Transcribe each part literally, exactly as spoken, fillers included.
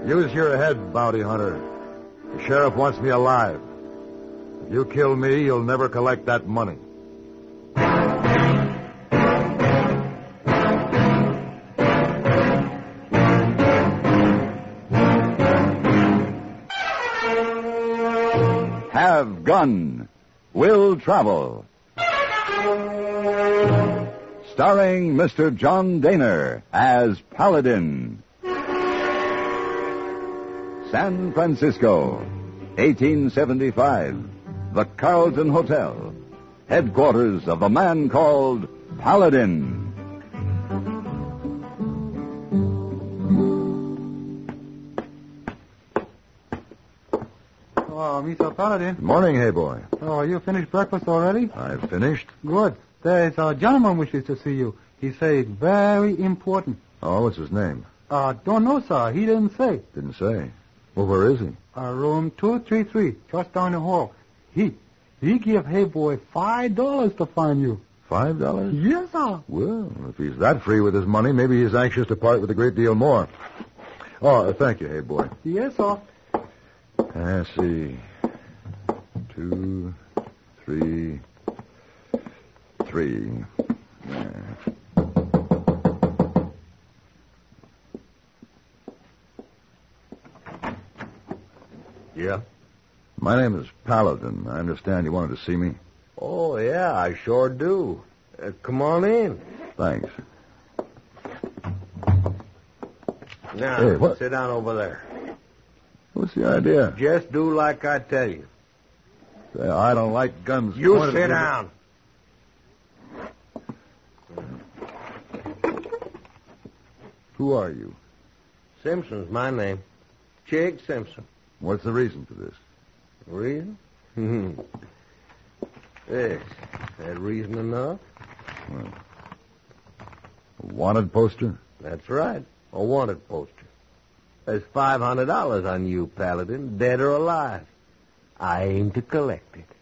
Use your head, bounty hunter. The sheriff wants me alive. If you kill me, you'll never collect that money. Have Gun. Will Travel. Starring Mister John Daner as Paladin. San Francisco, eighteen seventy-five. The Carlton Hotel. Headquarters of the man called Paladin. Oh, Mister Paladin. Morning, hey boy. Oh, you finished breakfast already? I've finished. Good. There's a gentleman wishes to see you. He says very important. Oh, what's his name? Uh, don't know, sir. He didn't say. Didn't say. Well, where is he? Uh, room two three three, just down the hall. He, he give Hey Boy five dollars to find you. Five dollars? Yes, sir. Well, if he's that free with his money, maybe he's anxious to part with a great deal more. Oh, thank you, hey boy. Yes, sir. Let's see. Two, three, three. Yeah. Yeah? My name is Paladin. I understand you wanted to see me. Oh, yeah, I sure do. Uh, come on in. Thanks. Now, Hey, what? sit down over there. What's the idea? Just do like I tell you. Say, I don't like guns. You pointed sit at me. down. Who are you? Simpson's my name. Jake Simpson. What's the reason for this? Reason? Yes. That reason enough? Well, a wanted poster? That's right. A wanted poster. There's five hundred dollars on you, Paladin, dead or alive. I aim to collect it.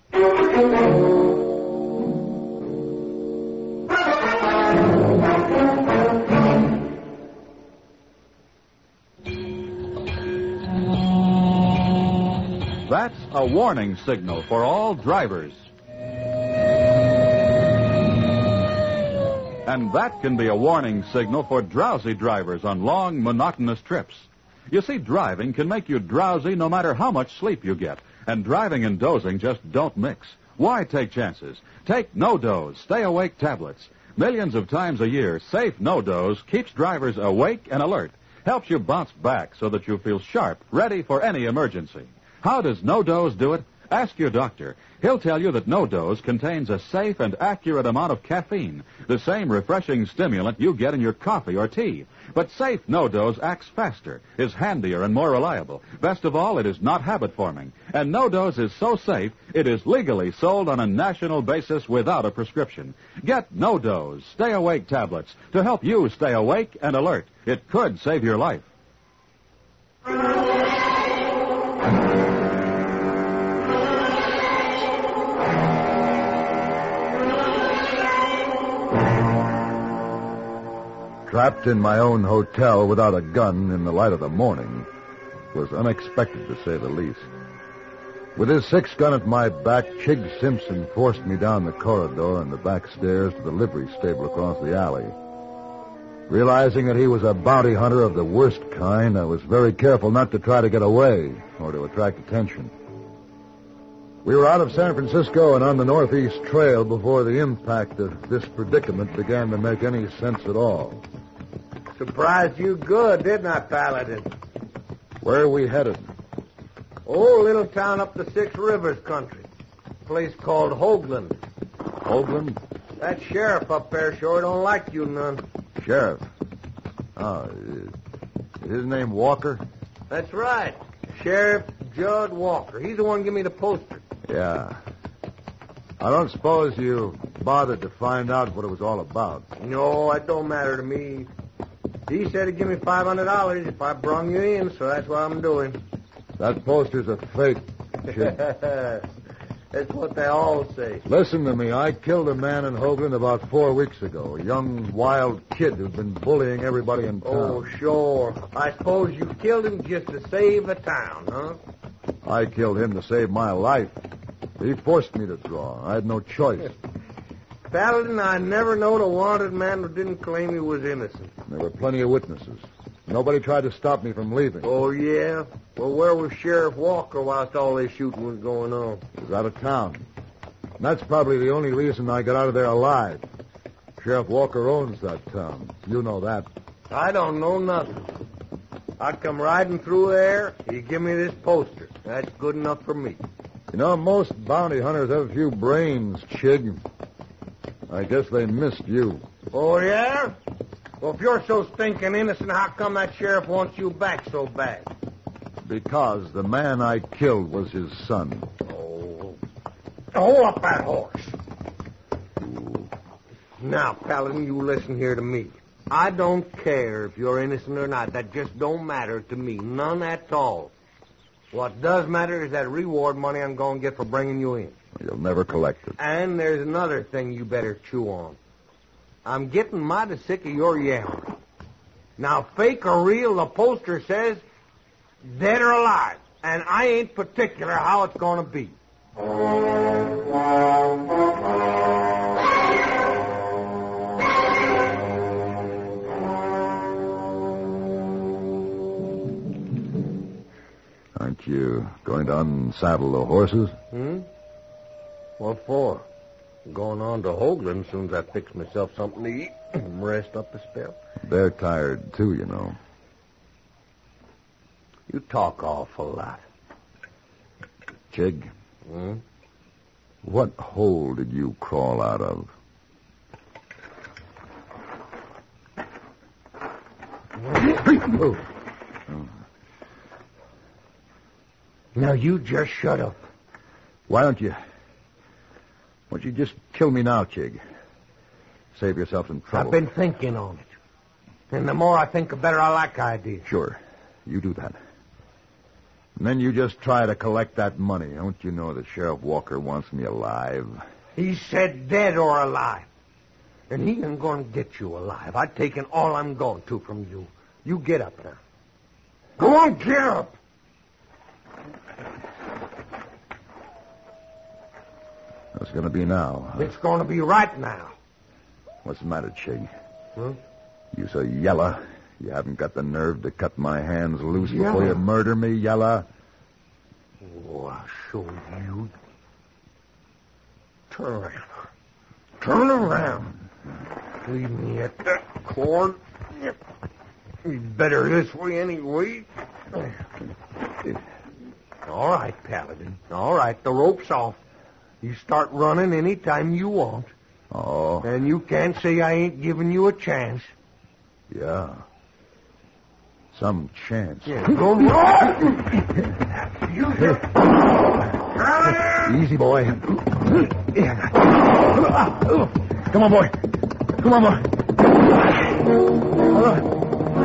That's a warning signal for all drivers. And that can be a warning signal for drowsy drivers on long, monotonous trips. You see, driving can make you drowsy no matter how much sleep you get. And driving and dozing just don't mix. Why take chances? Take No-Doze Stay-Awake tablets. Millions of times a year, safe No-Doze keeps drivers awake and alert. Helps you bounce back so that you feel sharp, ready for any emergency. How does No-Doze do it? Ask your doctor. He'll tell you that No-Doze contains a safe and accurate amount of caffeine, the same refreshing stimulant you get in your coffee or tea. But safe No-Doze acts faster, is handier, and more reliable. Best of all, it is not habit-forming. And No-Doze is so safe, it is legally sold on a national basis without a prescription. Get No-Doze Stay-Awake tablets to help you stay awake and alert. It could save your life. Trapped in my own hotel without a gun in the light of the morning was unexpected, to say the least. With his six gun at my back, Chig Simpson forced me down the corridor and the back stairs to the livery stable across the alley. Realizing that he was a bounty hunter of the worst kind, I was very careful not to try to get away or to attract attention. We were out of San Francisco and on the Northeast Trail before the impact of this predicament began to make any sense at all. Surprised you good, didn't I, Paladin? Where are we headed? Oh, little town up the Six Rivers country. A place called Hoagland. Hoagland? That sheriff up there sure don't like you none. Sheriff? Oh, is his name Walker? That's right. Sheriff Judd Walker. He's the one who gave me the poster. Yeah. I don't suppose you bothered to find out what it was all about. No, it don't matter to me. He said he'd give me five hundred dollars if I brung you in, so that's what I'm doing. That poster's a fake. That's what they all say. Listen to me. I killed a man in Hoagland about four weeks ago. A young, wild kid who'd been bullying everybody in town. Oh, sure. I suppose you killed him just to save a town, huh? I killed him to save my life. He forced me to draw. I had no choice. Paladin, I never knowed a wanted man who didn't claim he was innocent. There were plenty of witnesses. Nobody tried to stop me from leaving. Oh, yeah? Well, where was Sheriff Walker whilst all this shooting was going on? He was out of town. And that's probably the only reason I got out of there alive. Sheriff Walker owns that town. You know that. I don't know nothing. I come riding through there, he give me this poster. That's good enough for me. You know, most bounty hunters have a few brains, Chig. I guess they missed you. Oh, yeah? Well, if you're so stinking innocent, how come that sheriff wants you back so bad? Because the man I killed was his son. Oh. Hold up that horse. Now, Paladin, you listen here to me. I don't care if you're innocent or not. That just don't matter to me. None at all. What does matter is that reward money I'm going to get for bringing you in. You'll never collect it. And there's another thing you better chew on. I'm getting mighty sick of your yammering. Now, fake or real, the poster says dead or alive. And I ain't particular how it's going to be. Aren't you going to unsaddle the horses? Hmm? What for? Going on to Hoagland as soon as I fix myself something to eat and rest up a spell. They're tired, too, you know. You talk awful lot. Chig, Hmm? what hole did you crawl out of? Oh. Now, you just shut up. Why don't you... Why don't you just kill me now, Chig? Save yourself some trouble. I've been thinking on it. And the more I think, the better I like the idea. Sure. You do that. And then you just try to collect that money. Don't you know that Sheriff Walker wants me alive? He said dead or alive. And he ain't going to get you alive. I've taken all I'm going to from you. You get up now. Go on, get up. What's it going to be now? Huh? It's going to be right now. What's the matter, Chig? Huh? You so yella. You haven't got the nerve to cut my hands loose Yella? before you murder me, yella? Oh, I'll show you. Turn around. Turn around. Leave me at that cord. You better this way anyway. All right, Paladin. All right, the rope's off. You start running any time you want. Oh, And you can't say I ain't giving you a chance. yeah. Some chance. Yeah, go run! You just... Paladin! Easy, boy. Come on, boy. Come on, boy. All right.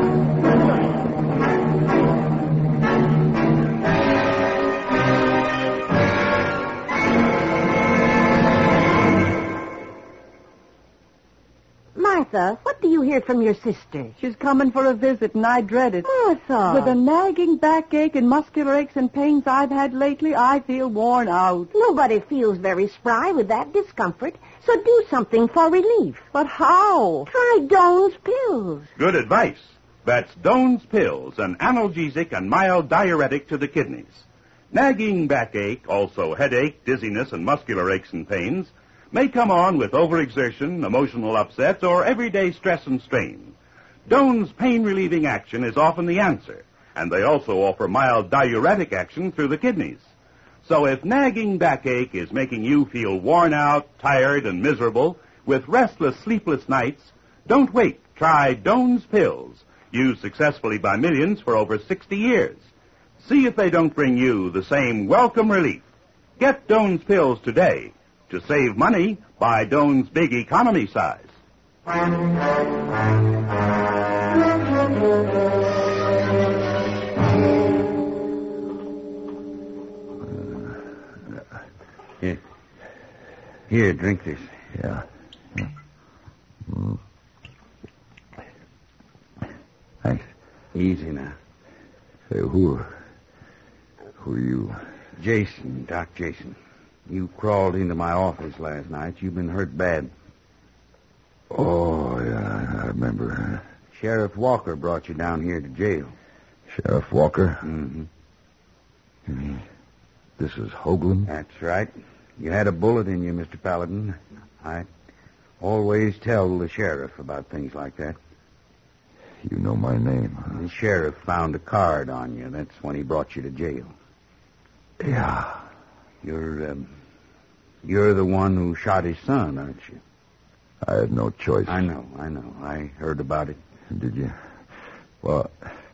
Martha, what do you hear from your sister? She's coming for a visit, and I dread it. Martha. With the nagging backache and muscular aches and pains I've had lately, I feel worn out. Nobody feels very spry with that discomfort, so do something for relief. But how? Try Doan's pills. Good advice. That's Doan's Pills, an analgesic and mild diuretic to the kidneys. Nagging backache, also headache, dizziness, and muscular aches and pains may come on with overexertion, emotional upsets, or everyday stress and strain. Doan's pain-relieving action is often the answer, and they also offer mild diuretic action through the kidneys. So if nagging backache is making you feel worn out, tired, and miserable, with restless, sleepless nights, don't wait. Try Doan's Pills, used successfully by millions for over sixty years. See if they don't bring you the same welcome relief. Get Doan's Pills today. To save money, buy Doan's Big Economy size. Here, Here, drink this. Yeah. yeah. Mm. Thanks. Easy now. Say, who... Who are you? Jason, Doc Jason. You crawled into my office last night. You've been hurt bad. Oh, yeah, I remember. Sheriff Walker brought you down here to jail. Sheriff Walker? Mm-hmm. You mean this is Hoagland? That's right. You had a bullet in you, Mister Paladin. I always tell the sheriff about things like that. You know my name, huh? The sheriff found a card on you. That's when he brought you to jail. Yeah. You're, um, you're the one who shot his son, aren't you? I had no choice. I know, I know. I heard about it. Did you? Well,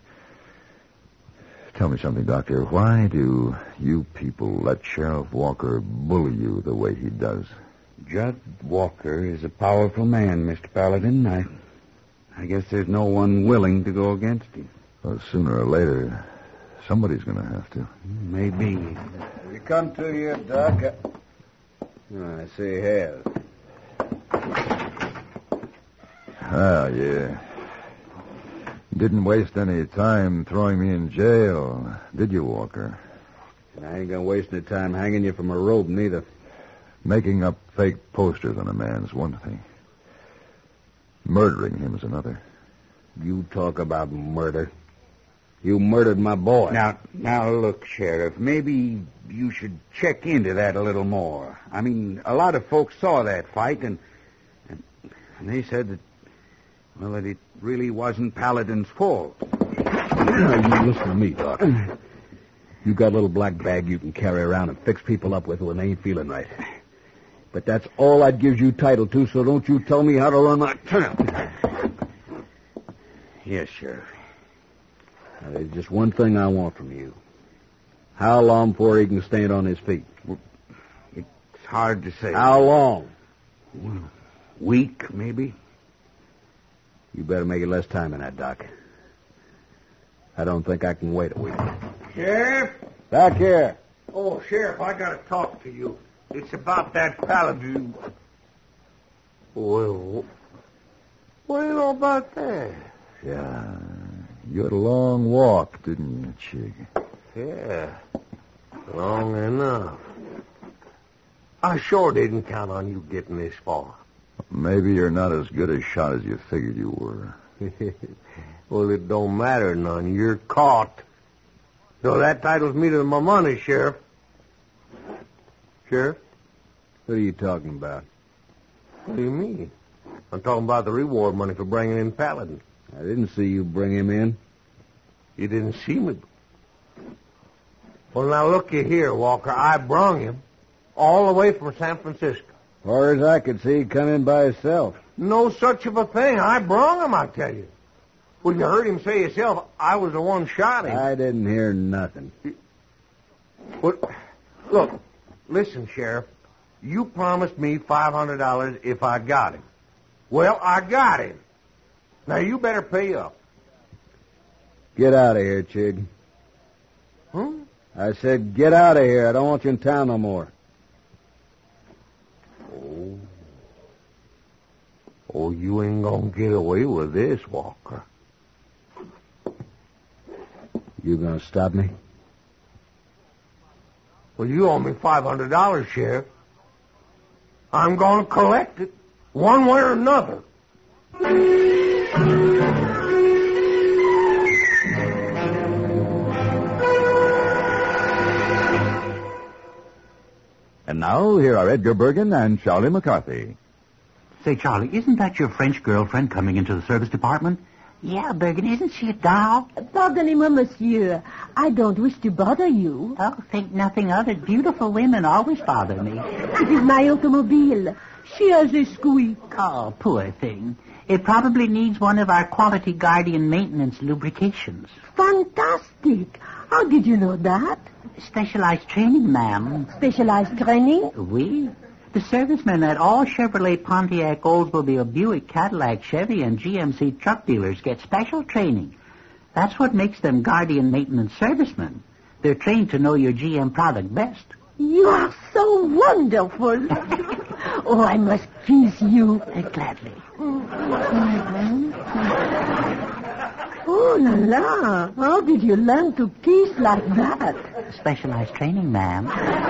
tell me something, Doctor. Why do you people let Sheriff Walker bully you the way he does? Judd Walker is a powerful man, Mister Paladin. I, I guess there's no one willing to go against him. Well, sooner or later, somebody's going to have to. Maybe. You come to here, Doc. I see you have. Ah, yeah. Didn't waste any time throwing me in jail, did you, Walker? I ain't gonna waste any time hanging you from a rope, neither. Making up fake posters on a man's one thing. Murdering him is another. You talk about murder. You murdered my boy. Now, now look, Sheriff, maybe you should check into that a little more. I mean, a lot of folks saw that fight, and, and, and they said that, well, that it really wasn't Paladin's fault. Now, you listen to me, Doc. You got a little black bag you can carry around and fix people up with when they ain't feeling right. But that's all that gives you title to, so don't you tell me how to run my town. Yes, Sheriff. Now, there's just one thing I want from you. How long before he can stand on his feet? It's hard to say. How long? Well, week, maybe. You better make it less time than that, Doc. I don't think I can wait a week. Sheriff? Back here. Oh, Sheriff, I gotta talk to you. It's about that Paladin. Well, what do you know about that? Yeah. You had a long walk, didn't you, Chig? Yeah. Long enough. I sure didn't count on you getting this far. Maybe you're not as good a shot as you figured you were. Well, it don't matter none. You're caught. So that titles me to my money, Sheriff. Sheriff? What are you talking about? What do you mean? I'm talking about the reward money for bringing in Paladin. I didn't see you bring him in. You didn't see me? Well, now look you here, Walker. I brung him all the way from San Francisco. As far as I could see, he come in by himself. No such of a thing. I brung him, I tell you. Well, you heard him say yourself, I was the one shot him. I didn't hear nothing. Well, look, listen, Sheriff. You promised me five hundred dollars if I got him. Well, I got him. Now, you better pay up. Get out of here, Chig. Hmm? I said, get out of here. I don't want you in town no more. Oh. Oh, you ain't gonna get away with this, Walker. You gonna stop me? Well, you owe me five hundred dollars, Sheriff. I'm gonna collect it, one way or another. And now, here are Edgar Bergen and Charlie McCarthy. Say, Charlie, isn't that your French girlfriend coming into the service department? Yeah, Bergen, isn't she a doll? Pardonnez-moi, monsieur. I don't wish to bother you. Oh, think nothing of it. Beautiful women always bother me. It is my automobile. She has a squeak. Oh, poor thing. It probably needs one of our Quality Guardian maintenance lubrications. Fantastic. How did you know that? Specialized training, ma'am. Specialized training? Oui. The servicemen at all Chevrolet, Pontiac, Oldsmobile, Buick, Cadillac, Chevy, and G M C truck dealers get special training. That's what makes them Guardian maintenance servicemen. They're trained to know your G M product best. You are so wonderful. Oh, I must kiss you. Uh, gladly. Oh, la la. How did you learn to kiss like that? Specialized training, ma'am.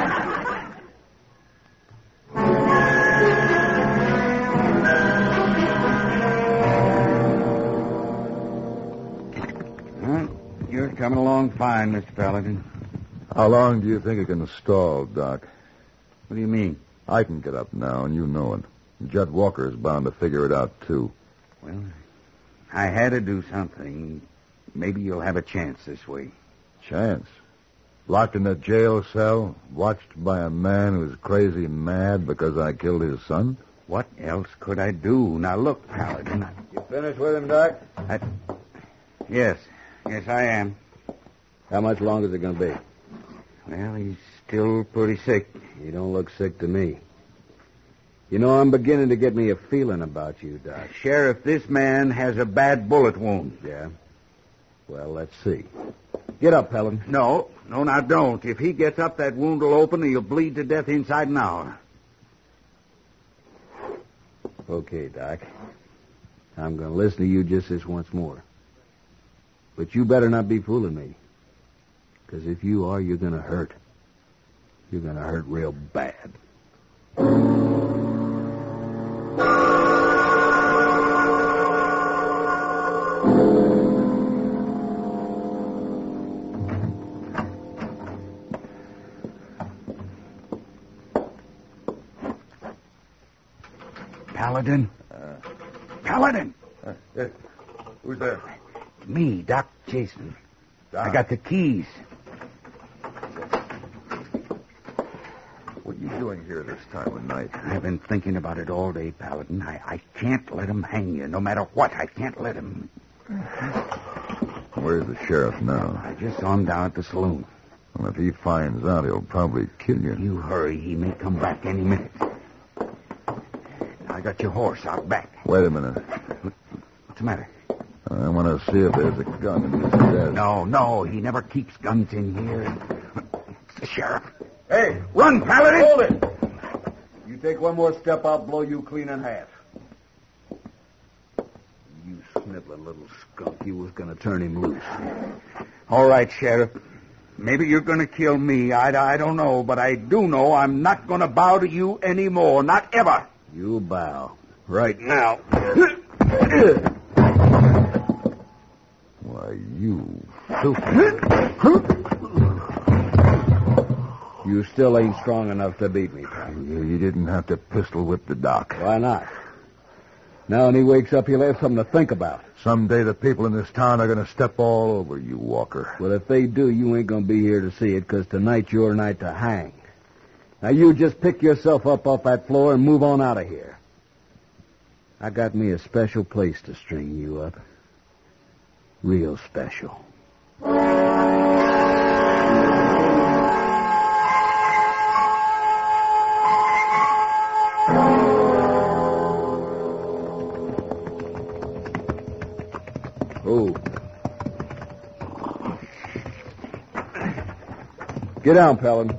Well, you're coming along fine, Mister Paladin. How long do you think it can stall, Doc? What do you mean? I can get up now, and you know it. Judd Walker is bound to figure it out, too. Well, I had to do something. Maybe you'll have a chance this way. Chance? Locked in a jail cell, watched by a man who's crazy mad because I killed his son? What else could I do? Now, look, Paladin. You finished with him, Doc? I... Yes. Yes, I am. How much longer is it going to be? Well, he's still pretty sick. You don't look sick to me. You know, I'm beginning to get me a feeling about you, Doc. Sheriff, this man has a bad bullet wound. Yeah? Well, let's see. Get up, Paladin. No, no, now don't. If he gets up, that wound will open and he'll bleed to death inside an hour. Okay, Doc. I'm going to listen to you just this once more. But you better not be fooling me. Because if you are, you're going to hurt. You're going to hurt real bad. Paladin? Uh, Paladin! Uh, uh, who's there? Me, Doc Jason. Doc. I got the keys. What are you doing here this time of night? I've been thinking about it all day, Paladin. I, I can't let him hang you. No matter what, I can't let him. Where's the sheriff now? I just saw him down at the saloon. Well, if he finds out, he'll probably kill you. You hurry. He may come back any minute. I got your horse out back. Wait a minute. What's the matter? I want to see if there's a gun in this desk. No, no. He never keeps guns in here. It's the sheriff. Hey! Run, Paladin! Hold it! You take one more step, I'll blow you clean in half. You sniveling little skunk. You was going to turn him loose. All right, Sheriff. Maybe you're going to kill me. I, I don't know, but I do know I'm not going to bow to you anymore. Not ever. You bow. Right now. Why, you filthy... You still ain't strong enough to beat me, pal. You, you didn't have to pistol whip the doc. Why not? Now when he wakes up, he'll have something to think about. Someday the people in this town are going to step all over you, Walker. Well, if they do, you ain't going to be here to see it, because tonight's your night to hang. Now, you just pick yourself up off that floor and move on out of here. I got me a special place to string you up. Real special. Oh. Get down, Paladin.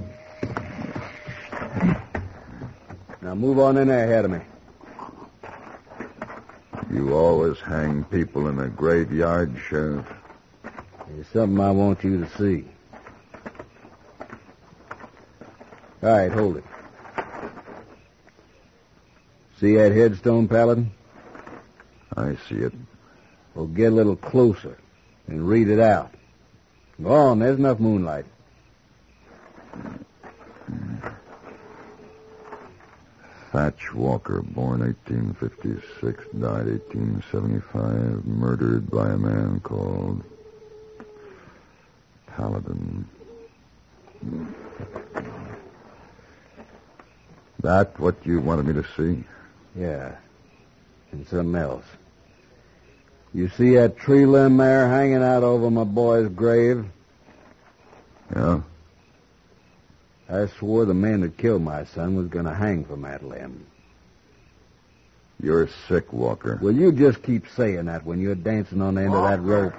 Now move on in there ahead of me. You always hang people in a graveyard, Sheriff? There's something I want you to see. All right, hold it. See that headstone, Paladin? I see it. Well, get a little closer and read it out. Go on, there's enough moonlight. Thatch Walker, born eighteen fifty-six, died eighteen seventy-five, murdered by a man called Paladin. That what you wanted me to see? Yeah, and something else. You see that tree limb there hanging out over my boy's grave? Yeah? I swore the man that killed my son was going to hang from that limb. You're sick, Walker. Well, you just keep saying that when you're dancing on the end Walker. of that rope.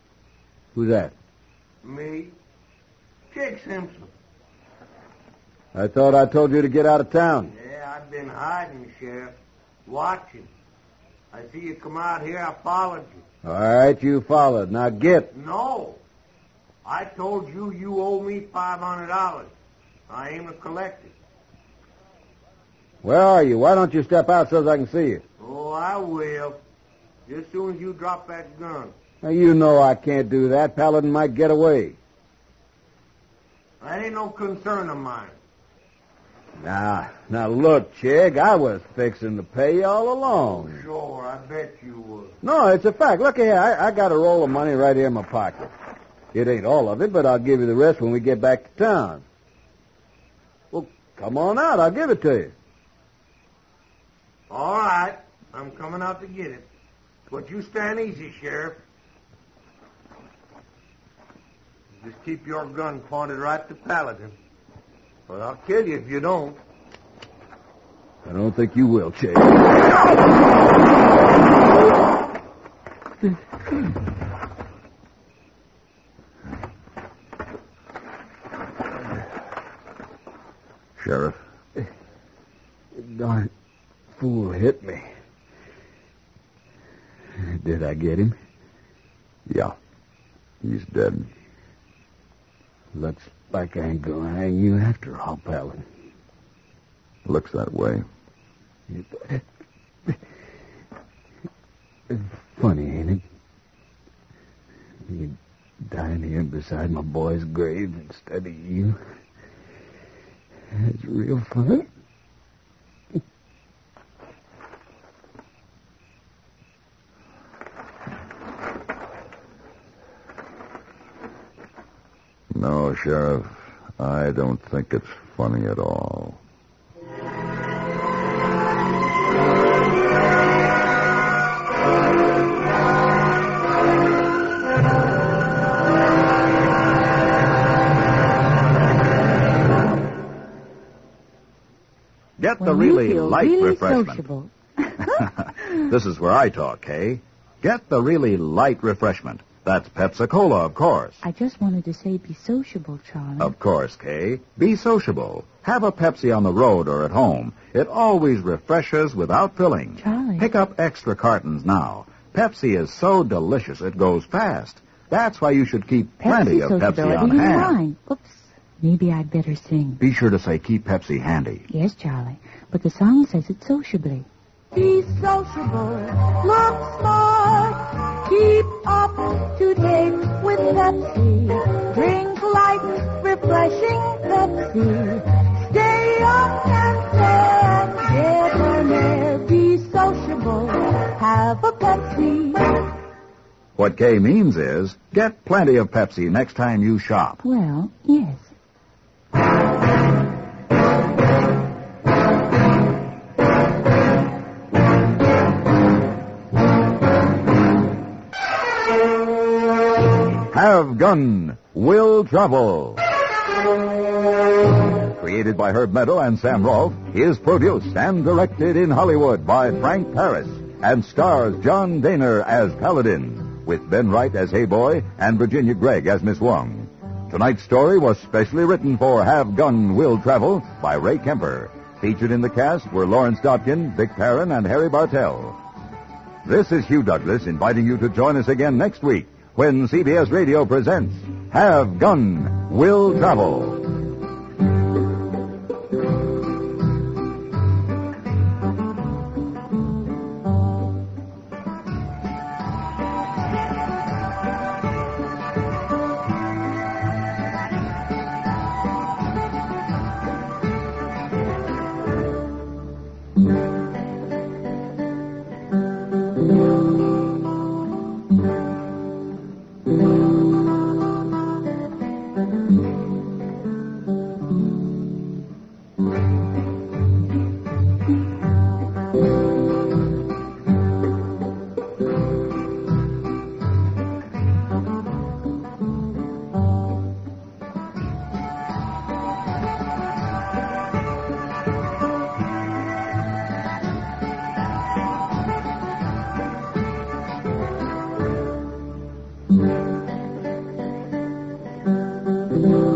Who's that? Me. Jake Simpson. I thought I told you to get out of town. Yeah, I've been hiding, Sheriff. Watching. I see you come out here, I followed you. All right, you followed. Now get. No. I told you you owe me five hundred dollars. I aim to collect it. Where are you? Why don't you step out so I can see you? Oh, I will. Just as soon as you drop that gun. Now, you know I can't do that. Paladin might get away. That ain't no concern of mine. Now, now look, Chig, I was fixing to pay you all along. Sure, I bet you would. No, it's a fact. Look here, I, I got a roll of money right here in my pocket. It ain't all of it, but I'll give you the rest when we get back to town. Well, come on out. I'll give it to you. All right. I'm coming out to get it. But you stand easy, Sheriff. Just keep your gun pointed right to Paladin. But I'll kill you if you don't. I don't think you will, Chig. Sheriff. Darn fool hit me. Did I get him? Yeah. He's dead. Looks like I ain't gonna hang you after all, Paladin. Looks that way. It's funny, ain't it? You dying here beside my boy's grave instead of you. It's real fun. No, Sheriff, I don't think it's funny at all. Get the When really you feel light really refreshment. sociable. This is where I talk, Kay. Get the really light refreshment. That's Pepsi-Cola, of course. I just wanted to say be sociable, Charlie. Of course, Kay. Be sociable. Have a Pepsi on the road or at home. It always refreshes without filling. Charlie. Pick up extra cartons now. Pepsi is so delicious it goes fast. That's why you should keep plenty of Pepsi sociability on in hand. mind. Oops. Maybe I'd better sing. Be sure to say keep Pepsi handy. Yes, Charlie. But the song says it sociably. Be sociable. Look smart. Keep up to date with Pepsi. Drink light, refreshing Pepsi. Stay up and fair. Get on air. Be sociable. Have a Pepsi. What Kay means is get plenty of Pepsi next time you shop. Well, yes. Have Gun, Will Travel. Created by Herb Meadow and Sam Rolfe, is produced and directed in Hollywood by Frank Paris and stars John Daner as Paladin, with Ben Wright as Hey Boy and Virginia Gregg as Miss Wong. Tonight's story was specially written for Have Gun, Will Travel by Ray Kemper. Featured in the cast were Lawrence Dotkin, Vic Perrin, and Harry Bartell. This is Hugh Douglas inviting you to join us again next week when C B S Radio presents Have Gun, Will Travel. Thank you.